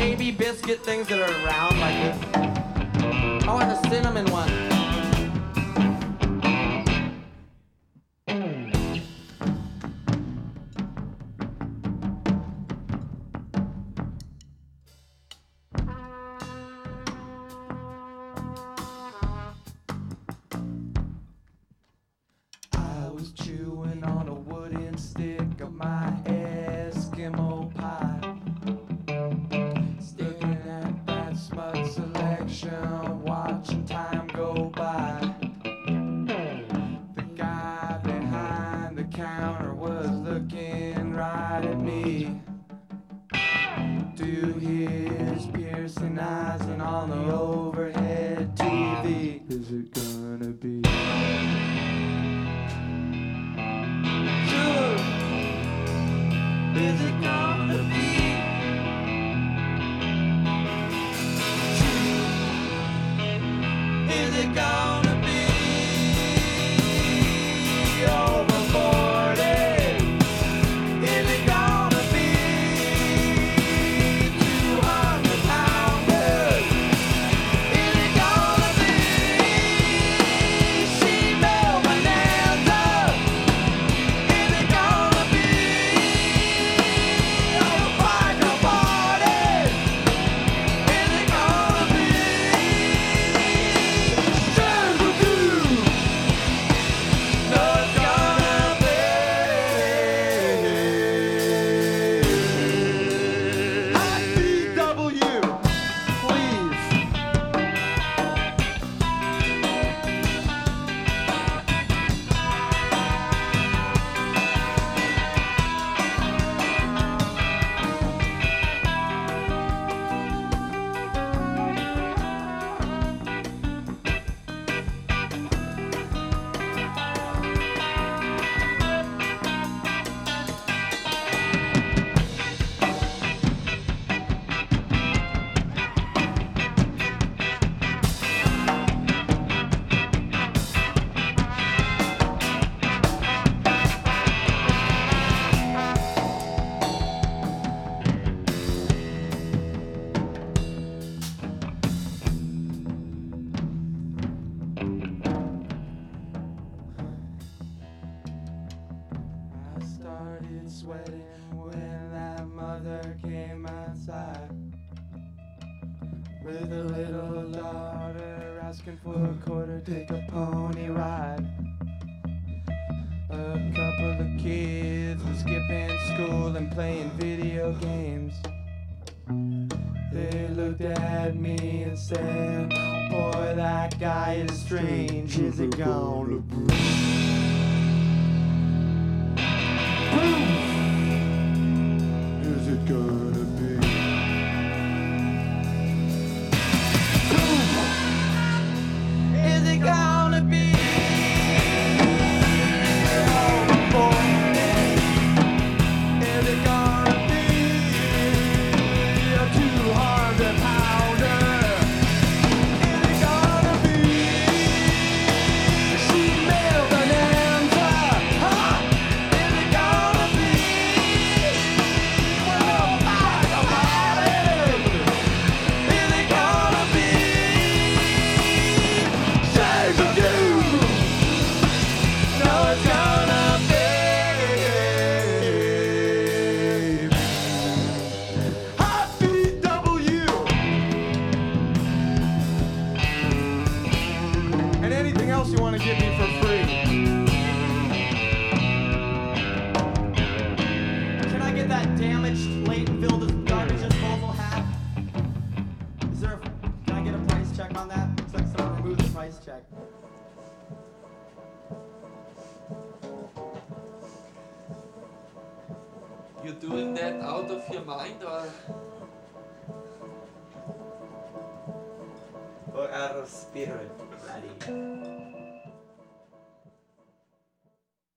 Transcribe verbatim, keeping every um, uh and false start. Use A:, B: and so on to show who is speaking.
A: baby biscuit things that are round like this. I want a cinnamon one. I was chewing on a wooden stick of my Eskimo pie, staring at that smut selection, watching time go by. The guy behind the counter was looking right at me, through his piercing eyes, and on the overhead T V. Is it gonna be? Is it gonna be true? Is it gonna be over forty? Is it gonna be two hundred pounders? Is it gonna be female bonanza? Is it gonna be sweating when that mother came outside with a little daughter asking for a quarter, take a pony ride. A couple of kids were skipping school and playing video games. They looked at me and said, boy, that guy is strange. Is it gonna be? Is it gonna be? Is it gonna be? Is it gonna be a two hundred pounder? Is it gonna be female bonanza? Huh? Is it gonna be? Well, I about it. Is it gonna be? Shades of you. No, it's gonna be Hot B W. And anything else you want to give me for free. Can I get that damaged plate and filled with garbage disposal hat? Is there a, can I get a price check on that? Looks like someone removed the price check.
B: You're doing that out of your mind, or
A: Or out of spirit, laddie.